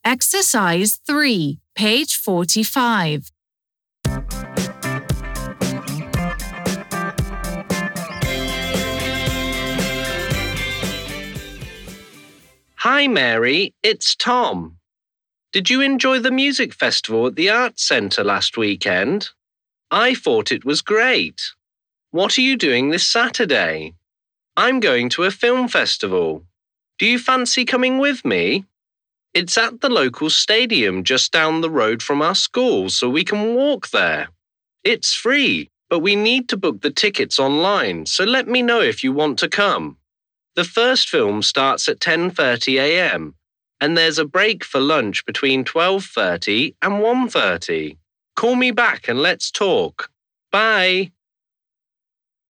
Exercise 3, page 45. Hi Mary, it's Tom. Did you enjoy the music festival at the Arts Centre last weekend? I thought it was great. What are you doing this Saturday? I'm going to a film festival. Do you fancy coming with me? It's at the local stadium just down the road from our school, so we can walk there. It's free, but we need to book the tickets online, so let me know if you want to come. The first film starts at 10:30 a.m. and there's a break for lunch between 12:30 and 1:30. Call me back and let's talk. Bye.